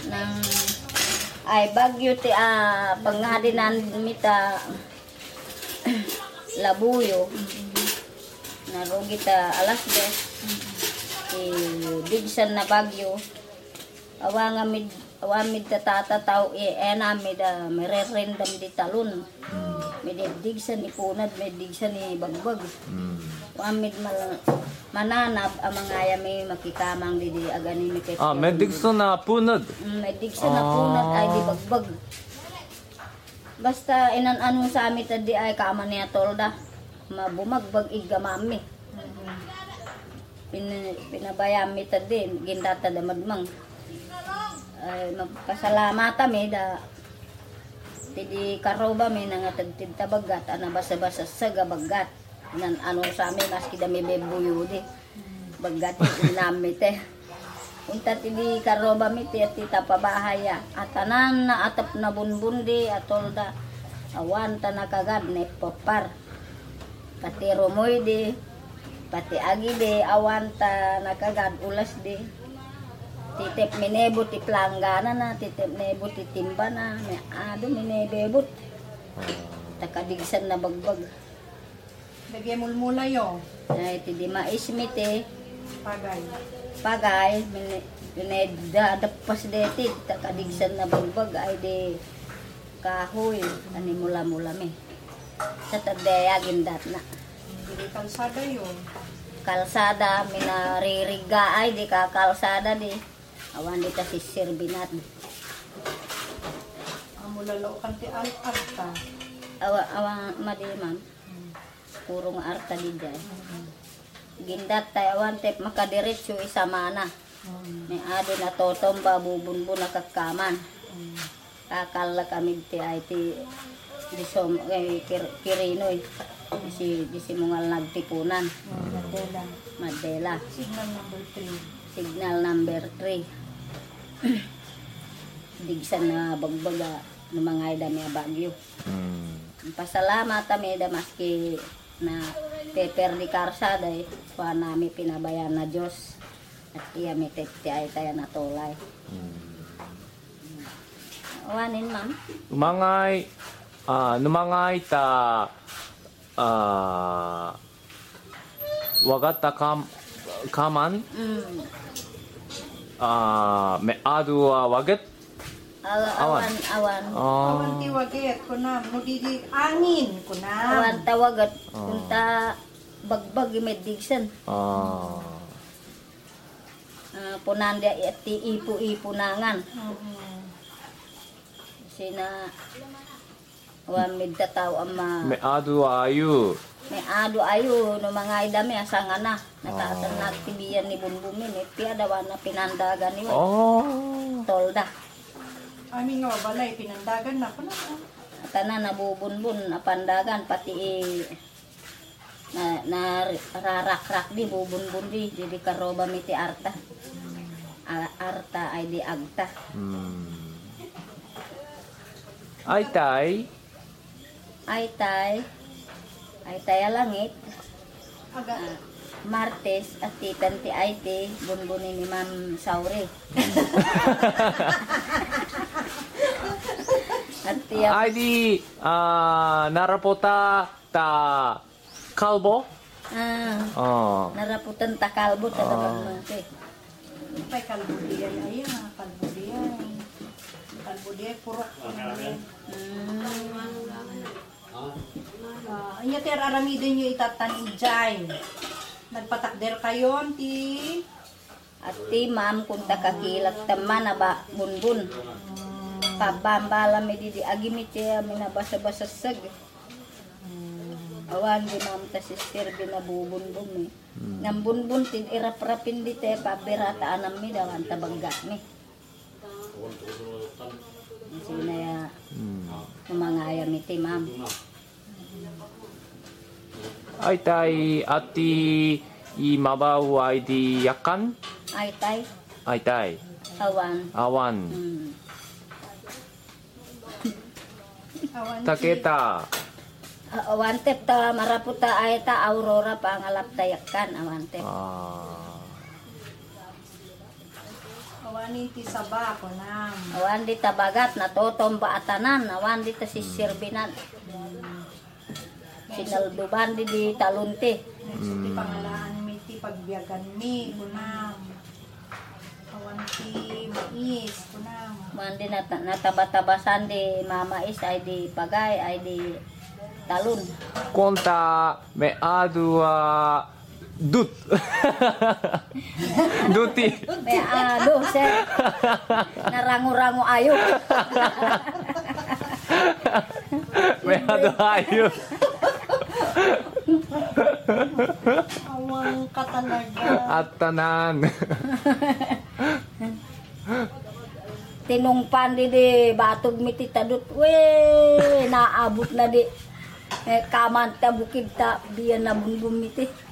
Nang ay bagyo ti pangadinan mita labuyo. Narugi ta alas 10. Bigsan na bagyo. Awamid ta tatataw enamid mererendam di talon. Digsan ipunad, digsan ni bagbag. Awamid mananab ang mga ayami makikamang di agani mi kay. Digsan na punad. Digsan na punad ay di bagbag. Basta inan-anong sa amin tadi ay kaaman niya tolda. Mabumagbag igamami. Pinabayam mi tadi gindata da madmang. Ay magpasalamat mi da tidi karoba mi nangatagtid tabagat ana basa-basa sa gabagat. Nan ano sa amin maski da may bebuyudi. Bagat nami te. Unta tidi karoba mi ti tapabahaya. Atanan na atap na bunbundi atolda awan ta nakagad ne popar. Pati rumoy di pati agi di awan ta nakagad ulas di. Titip minebot ti planggana na titip nebot ti timba na may ado minebot. Takadigsan na bagbag. Lagyan mulmula yo. Ay ti di maismite Pagay. Pinedadapas deti takadigsan na bagbag ay di kahoy ani mula-mula mi. Sa tadayagin dat na. Hindi kalsada yo. Kalsada minaririga ay di ka kalsada di. Awan di ta si sirbinat. Amulalo kan ti arta. Awan madi ma'am. Puro nga arta di dyan. Gindat tayo awan tep makadiretso isa mana. May ado na totomba bubunbo na kakaman. Kakala kami ti ay ti disom kirinoy. Disi mungal nagtipunan. Madela. Signal number 3. Digsan na bagbaga ng mga idami bagyo. Pasalamat kami da maski na paper di karsada kuha nami pinabayan na Diyos at iya mi tekti ay tayo natulay. Awanin ma'am. Numangay ta wagata kaman may adu waget Awan. Awan ti waget kunam nudidi angin kunam. Awan tawagat kunta bagbag may digsan. Punan dia ti ipu-ipunangan. Sina awan med tataw ama. may adu ayu. May ado ayo no mga idami asanga na nakatan nagtibiyan ni Bunbumin piada wana pinandagan ni tolda. Amin nga balay pinandagan na ko na. Tanan nabubunbun napandagan pati na rarak-rak di bubunbun di karoba mi ti arta. Arta ay di agta. Ay tay langit. Aga. Martes at titan ti Aite bunbunin ni Ma'am Sauri. At tiyak ay di narapota ta kalbo. Naraputan ta kalbo talagang mante. Pay kalbudiyan ay kalbudiyan. Kalbudiyan purok. Anya ti aramidin nyo itatanim dyan. Nagpatakder kayo, ti. At ti ma'am kung takakilat taman na ba bunbun. Pabambala mi di agimit ya minabasa-basa sag. Awan di ma'am ta sister binabubunbun mi. Nang bunbun tin irap-rapin di te pabirata anam mi dawan tabangga mi. Sina ya umangaya mi ti ma'am. ay tay ati imabaw ay di yakan. Ay tay. Awan. Awan. Taketa. Awantep ta maraputa ay ta aurora pangalap tayakan awantep. Awan Awanin ti saba ko nam. Awan di tabagat na totomba atanan, awan di ta sisirbinan. Sinalduban di talunti. So, ti pangalaan mi ti pagbiyagan mi kunam. Awan ti mais kunam. Man di nataba-tabasan di mamais ay di pagay ay di talun. Konta me adua dut. Duti. May sir. Narango-rango ayo. Me adu ayo. Awang ka talaga. At tanan. Tinungpan di batog mi ti tadut. We, naabot na di. Kaman ta bukid ta biyan na bumbum mi ti.